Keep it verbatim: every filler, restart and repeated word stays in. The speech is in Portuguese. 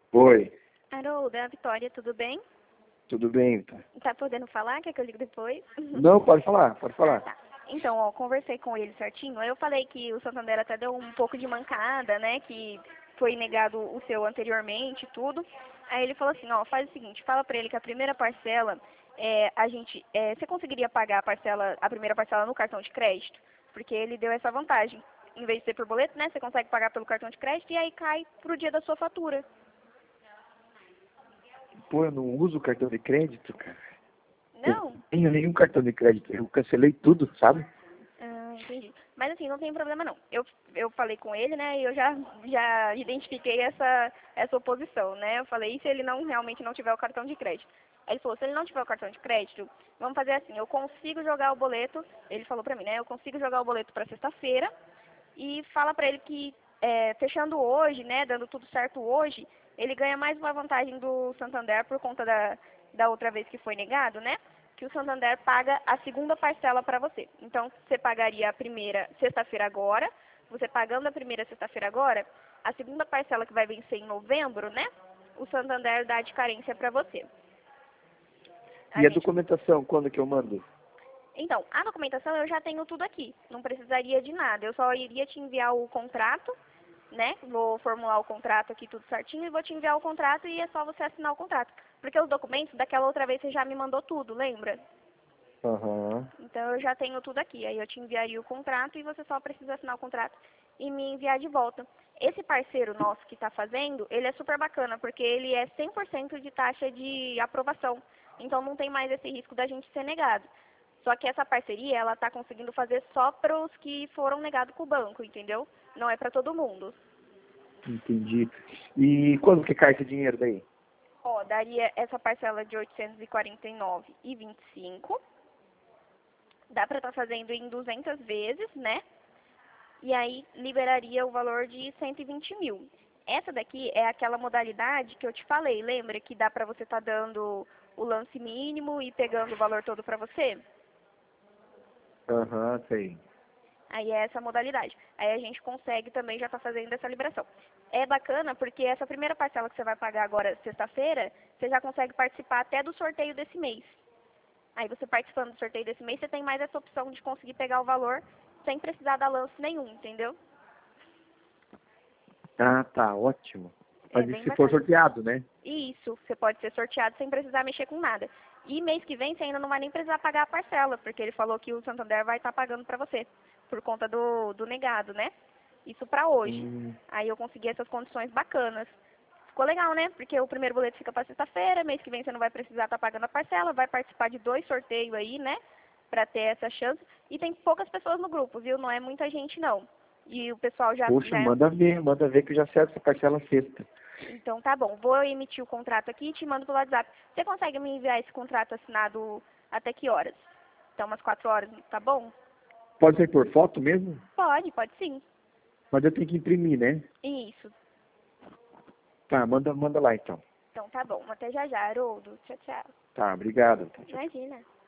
Oi, Haroldo, é a Vitória, tudo bem? tudo bem? Tá? Tá podendo falar? Quer que eu ligue depois? Não, pode falar, pode Ah, falar. tá. Então, ó, conversei com ele certinho. Eu falei que o Santander até deu um pouco de mancada, né? Que foi negado o seu anteriormente e tudo. Aí ele falou assim, ó, faz o seguinte, fala pra ele que a primeira parcela, é, a gente, é, você conseguiria pagar a parcela, a primeira parcela no cartão de crédito? Porque ele deu essa vantagem. Em vez de ser por boleto, né? Você consegue pagar pelo cartão de crédito e aí cai pro dia da sua fatura. Pô, eu não uso cartão de crédito, cara. Eu não Não? tenho nenhum cartão de crédito. Eu cancelei tudo, sabe? Ah, entendi. Mas assim, não tem problema não. Eu, eu falei com ele, né, e eu já, já identifiquei essa, essa oposição, né? Eu falei, e se ele não realmente não tiver o cartão de crédito? Aí ele falou, se ele não tiver o cartão de crédito, vamos fazer assim, eu consigo jogar o boleto, ele falou pra mim, né, eu consigo jogar o boleto pra sexta-feira e fala pra ele que é, fechando hoje, né, dando tudo certo hoje, ele ganha mais uma vantagem do Santander por conta da, da outra vez que foi negado, né? Que o Santander paga a segunda parcela para você. Então, você pagaria a primeira sexta-feira agora, você pagando a primeira sexta-feira agora, a segunda parcela que vai vencer em novembro, né? O Santander dá de carência para você. A E a gente... documentação, quando que eu mando? Então, a documentação eu já tenho tudo aqui, não precisaria de nada. Eu só iria te enviar o contrato, né? Vou formular o contrato aqui tudo certinho e vou te enviar o contrato e é só você assinar o contrato. Porque os documentos, daquela outra vez você já me mandou tudo, lembra? Aham. Então eu já tenho tudo aqui. Aí eu te enviaria o contrato e você só precisa assinar o contrato e me enviar de volta. Esse parceiro nosso que está fazendo, ele é super bacana, porque ele é cem por cento de taxa de aprovação. Então não tem mais esse risco da gente ser negado. Só que essa parceria, ela está conseguindo fazer só para os que foram negados com o banco, entendeu? Não é para todo mundo. Entendi. E quando que cai esse dinheiro daí? Ó, daria essa parcela de oitocentos e quarenta e nove reais e vinte e cinco centavos. Dá para estar fazendo em duzentas vezes, né? E aí liberaria o valor de cento e vinte mil. Essa daqui é aquela modalidade que eu te falei, lembra que dá para você estar dando o lance mínimo e pegando o valor todo para você? Aham, sei. Aí é essa modalidade. Aí a gente consegue também já estar fazendo essa liberação. É bacana porque essa primeira parcela que você vai pagar agora sexta-feira, você já consegue participar até do sorteio desse mês. Aí você participando do sorteio desse mês, você tem mais essa opção de conseguir pegar o valor sem precisar dar lance nenhum, entendeu? Ah, tá, ótimo. É Mas e bem se for bacana. sorteado, né? E isso, você pode ser sorteado sem precisar mexer com nada. E mês que vem você ainda não vai nem precisar pagar a parcela, porque ele falou que o Santander vai estar pagando para você, por conta do, do negado, né? Isso para hoje. Hum, Aí eu consegui essas condições bacanas. Ficou legal, né? Porque o primeiro boleto fica para sexta-feira, mês que vem você não vai precisar estar pagando a parcela, vai participar de dois sorteios aí, né? Pra ter essa chance. E tem poucas pessoas no grupo, viu? Não é muita gente, não. E o pessoal já, Poxa, já manda ver, manda ver que eu já sei essa parcela sexta. então tá bom, vou emitir o contrato aqui e te mando pelo WhatsApp. Você consegue me enviar esse contrato assinado até que horas? Então umas quatro horas, tá bom? Pode ser por foto mesmo? Pode, pode sim. Mas eu tenho que imprimir, né? Isso. Tá, manda, manda lá então. Então tá bom, até já já, Haroldo. Tchau, tchau. Tá, obrigado. Tchau, tchau. Imagina.